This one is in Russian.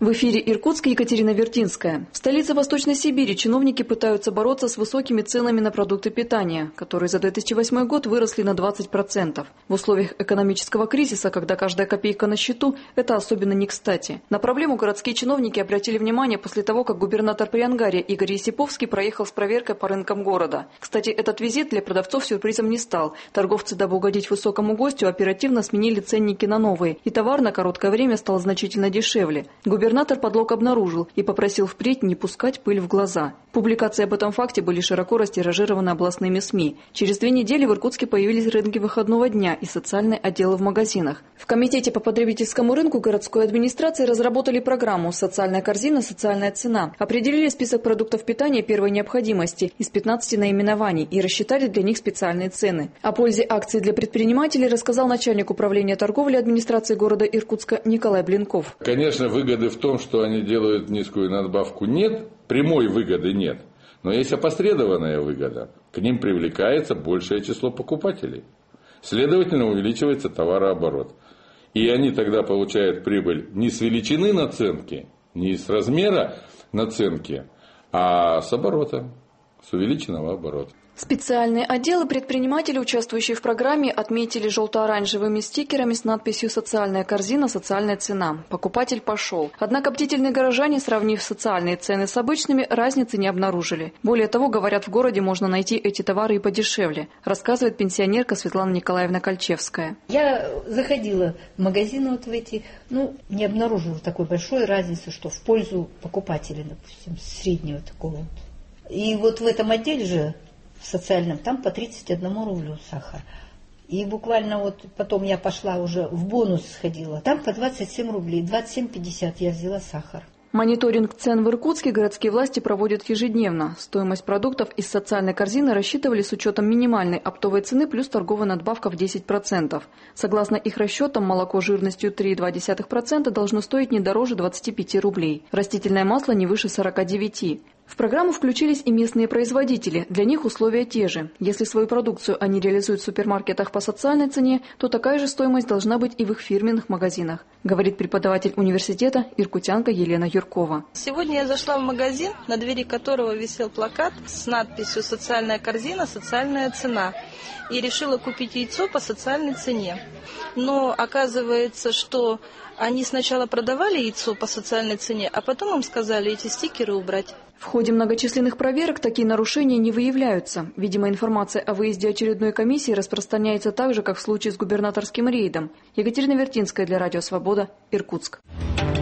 В эфире Иркутск, Екатерина Вертинская. В столице Восточной Сибири чиновники пытаются бороться с высокими ценами на продукты питания, которые за 2008 год выросли на 20%. В условиях экономического кризиса, когда каждая копейка на счету, это особенно не кстати. На проблему городские чиновники обратили внимание после того, как губернатор Приангария Игорь Есиповский проехал с проверкой по рынкам города. Кстати, этот визит для продавцов сюрпризом не стал. Торговцы, дабы угодить высокому гостю, оперативно сменили ценники на новые, и товар на короткое время стал значительно дешевле. Губернатор подлог обнаружил и попросил впредь не пускать пыль в глаза. Публикации об этом факте были широко растиражированы областными СМИ. Через 2 недели в Иркутске появились рынки выходного дня и социальные отделы в магазинах. В Комитете по потребительскому рынку городской администрации разработали программу «Социальная корзина. Социальная цена». Определили список продуктов питания первой необходимости из 15 наименований и рассчитали для них специальные цены. О пользе акции для предпринимателей рассказал начальник управления торговли администрации города Иркутска Николай Блинков. Конечно, выгоды в том, что они делают низкую надбавку, нет. Прямой выгоды нет. Но есть опосредованная выгода. К ним привлекается большее число покупателей. Следовательно, увеличивается товарооборот. И они тогда получают прибыль не с величины наценки, не с размера наценки, а с оборота, с увеличенного оборота. Специальные отделы предпринимателей, участвующие в программе, отметили желто-оранжевыми стикерами с надписью «Социальная корзина. Социальная цена». Покупатель пошел. Однако бдительные горожане, сравнив социальные цены с обычными, разницы не обнаружили. Более того, говорят, в городе можно найти эти товары и подешевле, рассказывает пенсионерка Светлана Николаевна Кольчевская. Я заходила в магазины вот в эти, не обнаружила такой большой разницы, что в пользу покупателя, допустим, среднего такого. И вот в этом отделе же, в социальном, там по 31 рублю сахар. И буквально вот потом я пошла уже в бонус сходила, там по 27 рублей, 27,50 я взяла сахар. Мониторинг цен в Иркутске городские власти проводят ежедневно. Стоимость продуктов из социальной корзины рассчитывали с учетом минимальной оптовой цены плюс торговая надбавка в 10%. Согласно их расчетам, молоко жирностью 3,2% должно стоить не дороже 25 рублей. Растительное масло не выше 49. В программу включились и местные производители. Для них условия те же. Если свою продукцию они реализуют в супермаркетах по социальной цене, то такая же стоимость должна быть и в их фирменных магазинах, говорит преподаватель университета иркутянка Елена Юркова. Сегодня я зашла в магазин, на двери которого висел плакат с надписью «Социальная корзина. Социальная цена». И решила купить яйцо по социальной цене. Но оказывается, что они сначала продавали яйцо по социальной цене, а потом им сказали эти стикеры убрать. В ходе многочисленных проверок такие нарушения не выявляются. Видимо, информация о выезде очередной комиссии распространяется так же, как в случае с губернаторским рейдом. Екатерина Вертинская для Радио Свобода, Иркутск.